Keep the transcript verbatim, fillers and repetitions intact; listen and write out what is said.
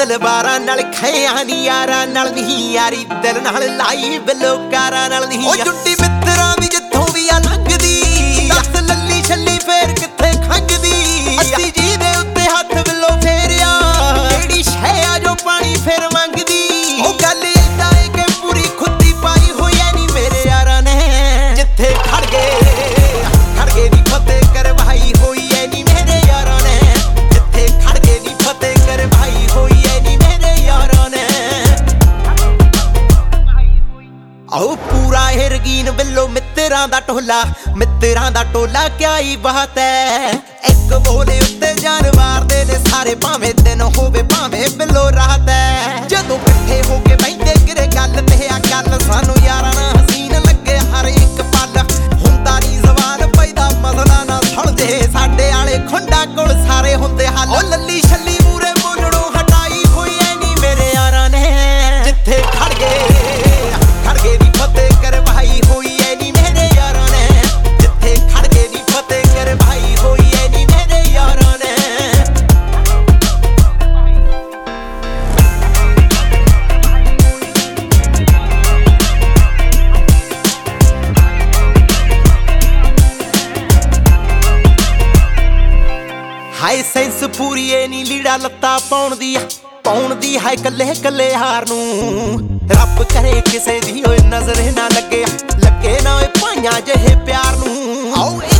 ਤਲਵਾਰਾਂ ਨਾਲ ਖਿਆਂ ਨੀ ਯਾਰਾਂ ਨਾਲ ਨਹੀਂ ਯਾਰੀ ਦਿਲ ਨਾਲ ਲਾਈ ਬਲੋਕਾਰਾਂ ਨਾਲ ਨਹੀਂ। ਉਹ ਜੁੱਟੀ ਮਿੱਤਰਾਂ ਦੀ ਜਿੱਥੋਂ ਵੀ ਆ ਲੰਘਦੀ ਦੱਸ ਲੱਲੀ ਛੱਲੀ ਫੇਰ ਕਿੱਥੇ ਖੰਗਦੀ। ਅੱਸੀ ਜੀ ਦੇ ਉੱਤੇ ਹੱਥ ਵੱਲੋਂ ਫੇਰਿਆ ਕਿਹੜੀ ਸ਼ੈ ਆ ਜੋ ਪਾਣੀ ਫੇਰ ਮੰਗਦੀ। ਉਹ ਗੱਲ ਏਦਾਂ ਏ ਕਿ ਪੂਰੀ ਖੁੱਦੀ ਪਾਈ ਹੋਈ ਐ ਨੀ ਮੇਰੇ ਯਾਰਾਂ ਨੇ ਜਿੱਥੇ ਖੜ ਗਏ ਖੜ ਗਏ ਦੀ ਫਤਿਹ ਕਰਵਾਈ ਹੋਈ ਐ ਨੀ ਮੇਰੇ ਯਾਰਾਂ ਨੇ ਜਿੱਥੇ ਖੜ ਗਏ ਦੀ ਫਤਿਹ ਕਰਵਾਈ ਹੋਈ ਐ ਨੀ ਮੇਰੇ ਯਾਰਾਂ ਨੇ। ਆਓ ਪੂਰਾ ਇਹ ਰਗੀਨ ਬਿੱਲੋ ਮਿੱਤਰਾਂ ਦਾ ਟੋਲਾ ਮਿੱਤਰਾਂ ਦਾ ਟੋਲਾ ਕਿਆ ਹੀ ਬਾਤ ਐ। ਇੱਕ ਬੋਲੇ ਉੱਤੇ ਜਾਨ ਮਾਰਦੇ ਨੇ ਸਾਰੇ ਭਾਵੇਂ ਦਿਨ ਹੋਵੇ ਭਾਵੇਂ ਬਿੱਲੋ ਰਾਤ ਐ। ਜਦੋਂ ਇਕੱਠੇ ਹੋ ਕੇ ਬੈਠੇ ਕਿਰੇ ਗੱਲ ਤੇ ਆ ਗੱਲ ਸਾਨੂੰ ਯਾਰਾਂ ਨਾਲ ਹਸੀਨ ਲੱਗੇ ਹਰ ਇੱਕ ਪਲ। ਹੁੰਦਾ ਨੀ ਜ਼ਬਾਨ ਪੈਦਾ ਮਸਲਾ ਨਾ ਸੁਣਦੇ ਸਾਡੇ ਆਲੇ ਖੁੰਡਾ ਕੋਲ ਸਾਰੇ ਹੁੰਦੇ ਹੱਲ। ਉਹ ਲੱਲੀ ਛੱਲੀ ਮੂਰੇ ਬੋਲਣੋਂ ਹਟਾਈ ਹੋਈ ਐ ਨੀ ਮੇਰੇ ਯਾਰਾਂ ਨੇ ਜਿੱਥੇ ਖੜ ਗਏ ਖੜ ਗਏ ਦੀ ਫਤਿਹ ਕਰਵਾਈ ਹੋਈ ਐ ਨੀ ਮੇਰੇ ਯਾਰਾਂ ਨੇ ਜਿੱਥੇ ਖੜ ਗਏ ਦੀ ਫਤਿਹ ਕਰਵਾਈ ਹੋਈ ਐ ਨੀ ਮੇਰੇ ਯਾਰਾਂ ਨੇ। ਹਾਏ ਸੈਂਸ ਪੂਰੀ ਏ ਨੀ ਲੀੜਾ ਲੱਤਾ ਪਾਉਣ ਦੀ ਪਾਉਣ ਦੀ ਹਾਏ ਕੱਲੇ ਕੱਲੇ ਹਾਰ ਨੂੰ। ਰੱਬ ਕਰੇ ਕਿਸੇ ਦੀ ਓਏ ਨਜ਼ਰ ਨਾ ਲੱਗੇ ਲੱਗੇ ਨਾ ਓਏ ਭਾਈਆਂ ਜਿਹੇ ਪਿਆਰ ਨੂੰ। ਆਓ